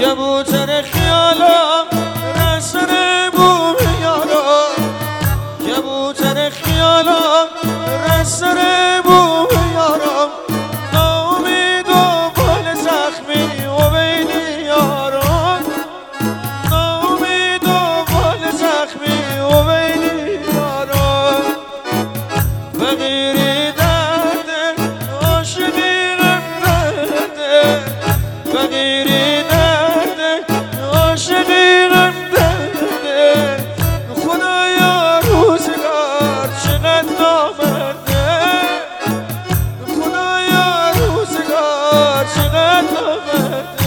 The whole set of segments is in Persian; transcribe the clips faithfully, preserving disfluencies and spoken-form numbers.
کبوتر خیالا رسن بوم یارا، کبوتر خیالا رسن بوم یارا، ناامید و بال زخمی و بیلی یارا، ناامید و بال زخمی و بیلی یارا، فقیری درده عاشقی غم درده، فقیری درده عاشقی غم درده، خدایا روزگار چقدر نامرده، خدایا روزگار چقدر نامرده.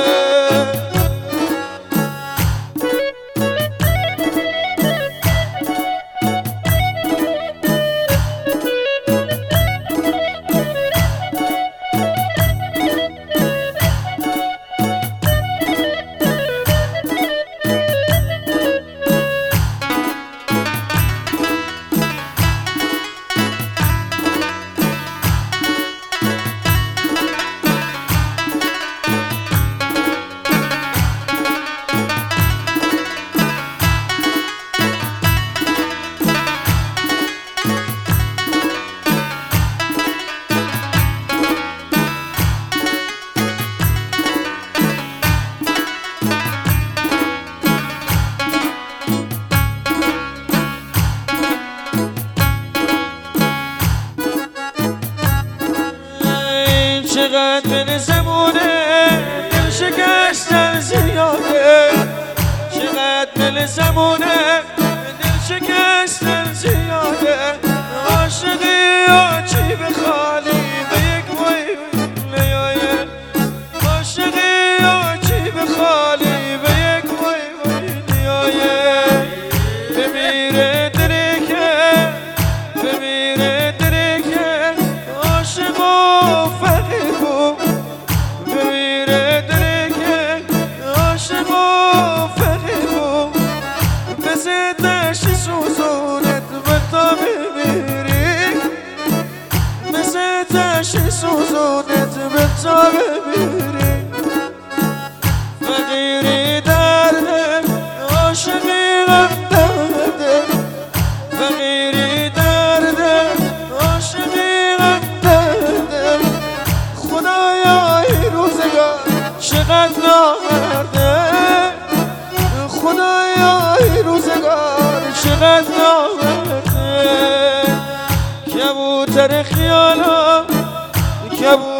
چقدر به زمونه دل شکستن زیاده، چقدر دل زمونه دل شکستن زیاده، عاشقی و چی به خالی به یک وی لیایه، عاشقی و چی به خالی به یک وی وی لیایه، بمیره درکه بمیره درکه عاشق و فقیر بود، بمیره درکه عاشق و فقیر بود، بزدش سوزونت به تا بمیری، بزدش سوزونت به تا بمیری، فقیری درده عاشقی غم درده، فقیری درده عاشقی غم درده، خدایا این روزگار چقدر نامرده، خدایا این روزگار چقدر نامرده، کبوتر خیالا کبوتر